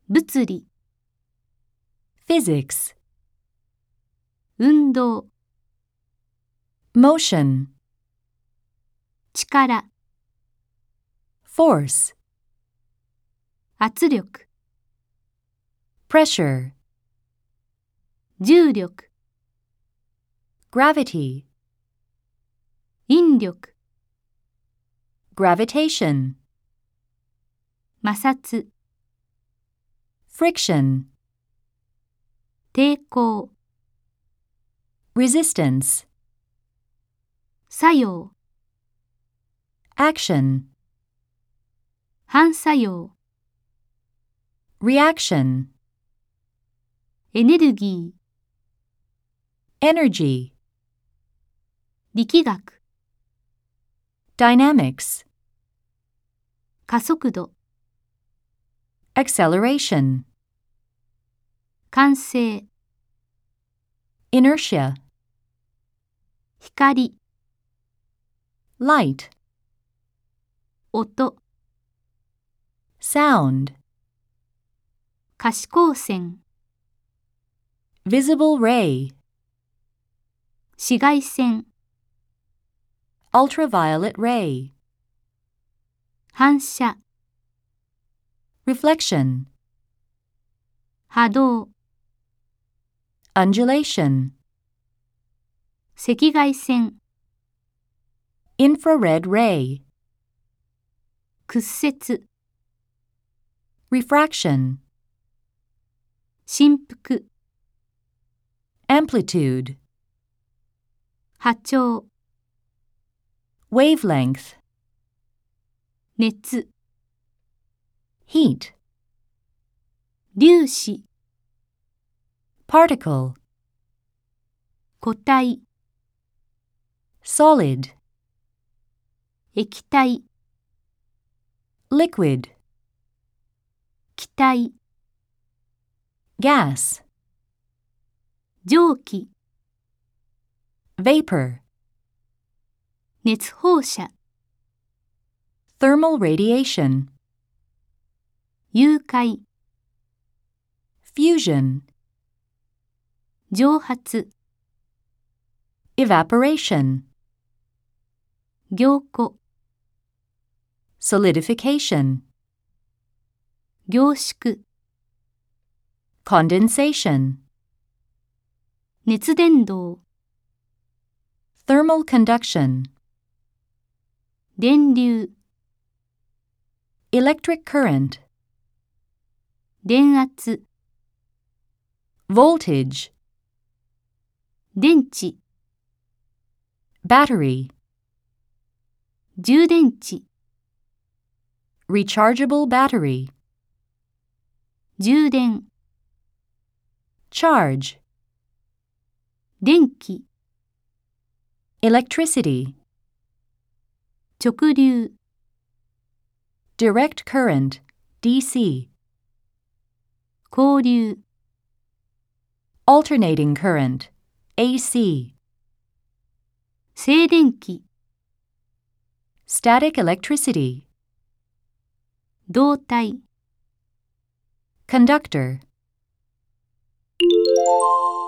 物理、 physics, 運動、 motion, 力、 force, 圧力、 pressure, 重力、 gravity, 引力、 gravitation, 摩擦、 friction, 抵抗、 resistance, 作用、 action, 反作用、 reaction, エネルギー、 energy, 力学、 dynamics, 加速度、 acceleration, 慣性、 inertia, 光、 light, 音、 sound, 可視光線、 visible ray, 紫外線、 ultraviolet ray, 反射、 reflection, 波動、 undulation, 赤外線、 infrared ray, 屈折、 refraction, 振幅、 amplitude, 波長、 wavelength, 熱、 heat, 粒子、 particle, 固体、 solid, 液体、 liquid, 気体、 gas, 蒸気、 vapor, 熱放射、 thermal radiation, 融解、 fusion, 蒸発、 evaporation, 凝固、 solidification, 凝縮、 condensation, 熱伝導、 thermal conduction, 電流、 electric current, 電圧、 voltage, 電池、 battery, 充電池、 rechargeable battery, 充電、 charge, 電気、 electricity, 直流、 direct current, DC, 交流、 alternating current, AC, 静電気、 static electricity, 導体、 conductor.